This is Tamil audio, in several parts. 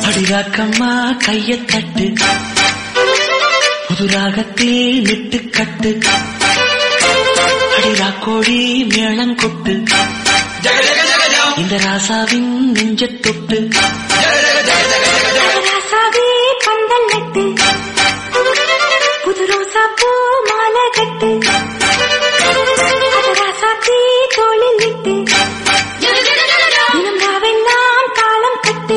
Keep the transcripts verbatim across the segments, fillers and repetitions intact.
அடிராக்கம்மா கைய தட்டு, புது ராகத்தில் விட்டு கட்டு, அடிராக்கோழி மேளம் கொட்டு, இந்த ராசாவின் நெஞ்ச தொட்டு, ராசாவே பந்தல் நட்டு, புது ரோசா பூ மாலை கட்டு, ராசாத்தி தோளில் விட்டு, தினம் ராவெல்லாம் காலம் கட்டு.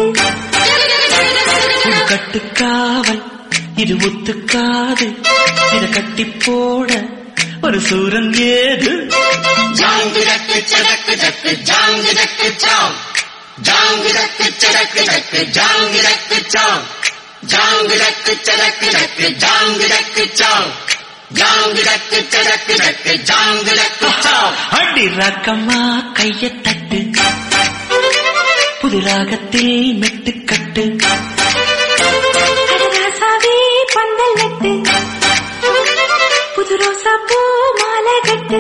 கட்டுக்காவல் இது ஒத்துக்காது, இத கட்டி போட ஒரு சூரன் ஏது. ஜாங்கு தக்கு சடக்கு தக்கு ஜாங்கு தக்கு சாம், ஜாங்கு தக்கு சடக்கு தக்கு ஜாங்கு தக்கு சாம், ஜாங்கு தக்கு சடக்கு தக்கு ஜாங்கு தக்கு சாம், ஜாங்கு தக்கு சடக்கு தக்கு ஜாங்கு தக்கு சாம். அடி ராக்கம்மா கைய தட்டு, புது ராகத்தில் மெட்டு கட்டு, ராசாவே பந்தல் நட்டு, புது ரோசா பூ மாலை கட்டு.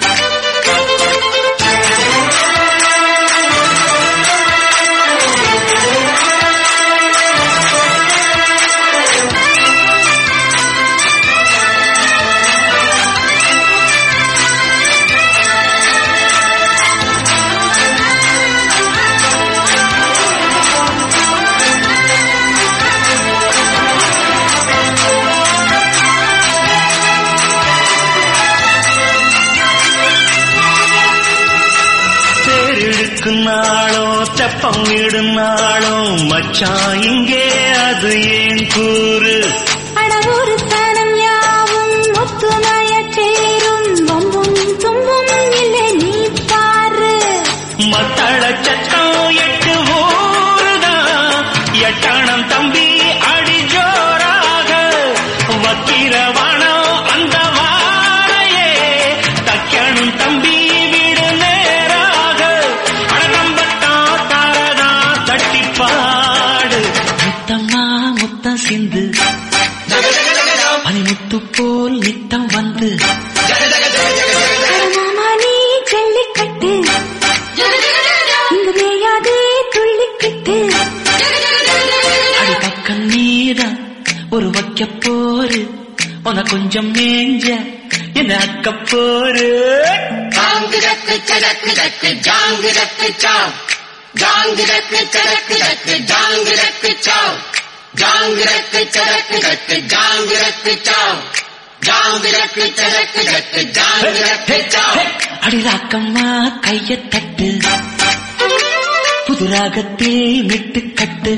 நாளோ தெப்பம் விடும் நாளோ மச்சான் இங்கே அது ஏன் கூறு. அடவூரு தனம் யாவும் ஒத்துமைய சேரும், வம்பும் தும்பும் இல்லை நீ பாரு. மத்தள சட்டம் எட்டு ஊருதான், எட்டணம் தம்பி அடி ஜோராக, வக்கிரவானம் அந்த வாரையே தக்கணும் தம்பி வீடு நேராக. அடம்பட்டா தாரதா தட்டி பாடு, முத்தம்மா முத்தம் சிந்து, பனிமுத்து போல் நித்தம் வந்து, மாமா நீ ஜல்லிக்கட்டு, இங்கு மேயாதே துள்ளிக்கிட்டு. அடி பக்கம் நீதான் ஒரு வைக்க போரு, உன கொஞ்சம் மேஞ்ச என்ன அக்க போரு. ஜாங்கு தக்கு சடக்கு தக்கு ஜாங்கு தக்கு சாம், ஜாங்கு தக்கு சடக்கு தக்கு ஜாங்கு தக்கு சாம், ஜாங்கு தக்கு சடக்கு தக்கு ஜாங்கு தக்கு சாம், ஜாங்கு தக்கு சடக்கு தக்கு ஜாங்கு தக்கு சாம். அடி ராக்கம்மா கைய தட்டு, புது ராகத்தில் மெட்டு கட்டு,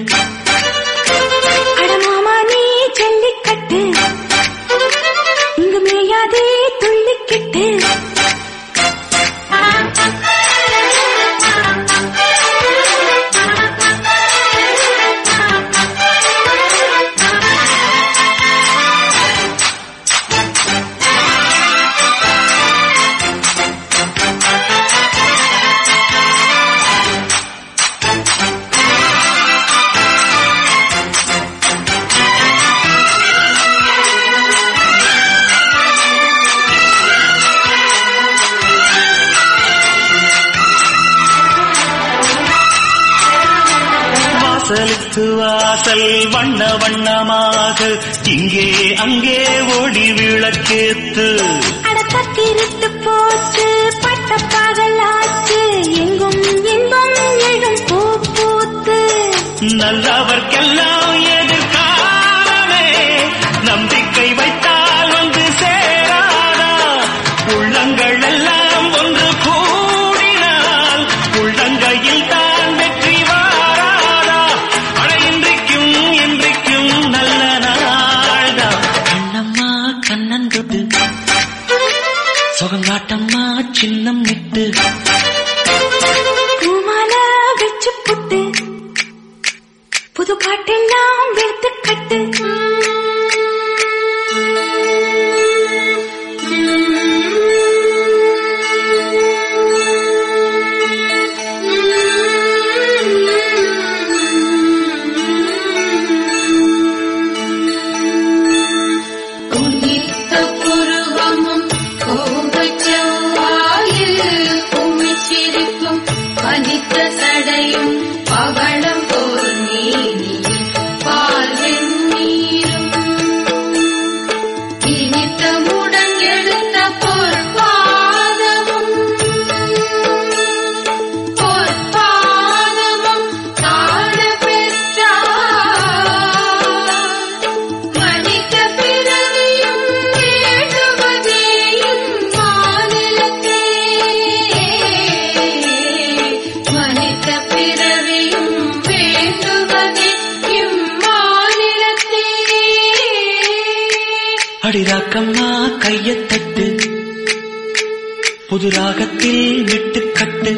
அட மாமா நீ ஜல்லிக்கட்டு, இங்கு மேயாதே துள்ளிக்கிட்டு. வாசலுக்கு வாசல் வண்ண வண்ணமாக, இங்கே அங்கே ஓடி விளக்கேத்து. அடப்பத்திருட்டு போட்டு பட்ட பகலாச்சு, எங்கும் இன்பம் எழும் பூ பூத்து. நல்லவர்க்கெல்லாம் எதிர்காலமே, நம்பிக்கை வைத்தால் வந்து சேராதா. உள்ளங்கள் எல்லாம் ஒன்று கூடினால் உள்ளங்கையில் தான் வெற்றி வாராதா. அட இன்றைக்கும் இன்றைக்கும் நல்ல நாள்தான். கண்ணம்மா கண்ணன் தொட்டு, சுகங்காட்டம்மா சின்னம் விட்டு, பூமாலை வச்சு புட்டு, புது பாட்டெல்லாம் வெளுத்து கட்டு. பனித்த சடையும் பவளம் போல் நீ அடிராக்கம்மா கையத்தட்டு புது ராகத்தில் விட்டுக்கட்டு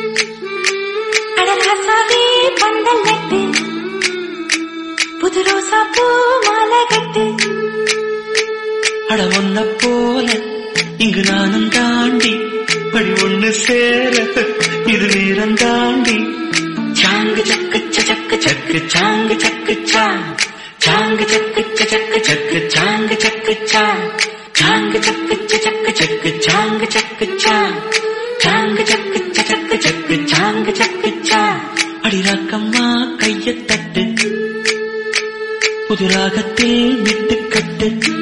அடராசாவே பந்தல் நட்டு புது ரோசா பூ மாலை கட்டு அட ஒன்ன போல இங்கு நானும் தாண்டி படி ஒண்ணு சேர இது வீரம் தாண்டி சாங்கு சக்கு சக்கு சக்கு சாங்கு சக்கு சாங் சாங்கு சக்கு சக்கு சக்கு சாங்கு சக்கு சாங் சாங்கு சக்கு சக்கு சக்கு சாங்கு சக்கு சாங் சாங்கு சக்கு சக்கு சக்கு சாங்கு சக்கு சாங் அடிராக்கம்மா கையத்தட்டு புது ராகத்தில் விட்டுக்கட்டு